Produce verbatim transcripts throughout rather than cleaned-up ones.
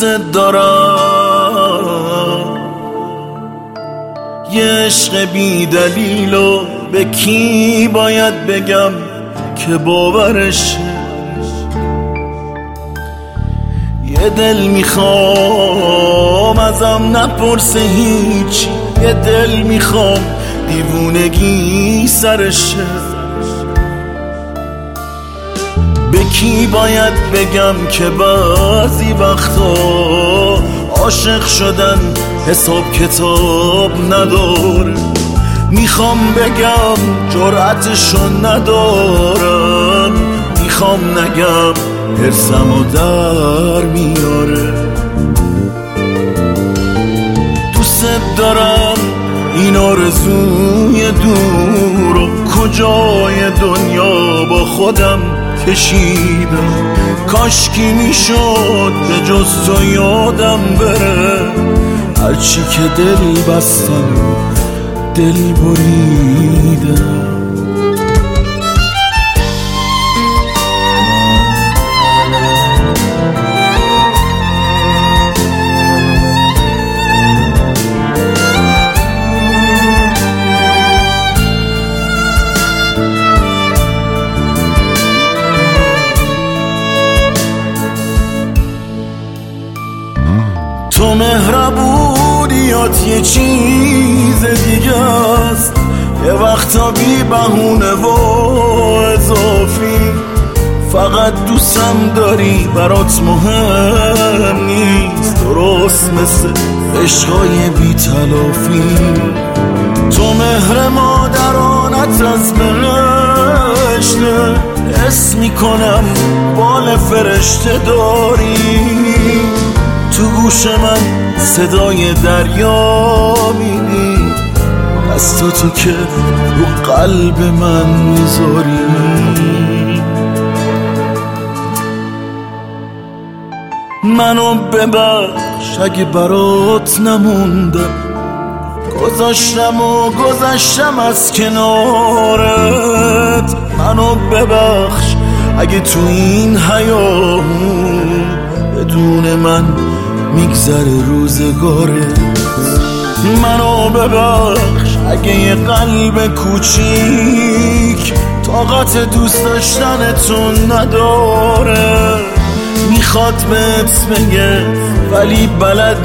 دوست دارم، یه عشق بی دلیلو به کی باید بگم که باورش؟ یه دل میخوام ازم نپرسه هیچ، یه دل میخوام دیوونگی سرشه. به کی باید بگم که بعضی وقتا عاشق شدن حساب کتاب نداره؟ میخوام بگم جرأتشو ندارم، میخوام نگم حرصمو در میاره. دوست دارم این آرزوی دور و کجای دنیا با خودم کشیدم. کاشکی میشد به جز تو یادم بره، هرچی که دل بستم دل بریدم. تو مهربونیات یه چیز دیگه است، یه وقتا بی بهونه و اضافی. فقط دوستم داری برات مهم نیست، درست مثل عشقای بی تلافی. تو مهر مادرانت از بهشته، حس میکنم بال فرشته داری. تو گوش من صدای دریا میدی، دستا تو که رو قلب من میذاری. منو ببخش اگه برات نموندم، گذاشتم و گذاشتم از کنارت. منو ببخش اگه تو این حیامون بدون من میگذره روزگارت. منو ببخش اگه یه قلب کوچیک طاقت دوست داشتنتون نداره. میخواد بهت بگه ولی بلد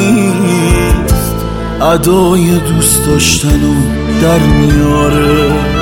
نیست، ادای دوست داشتنو در میاره.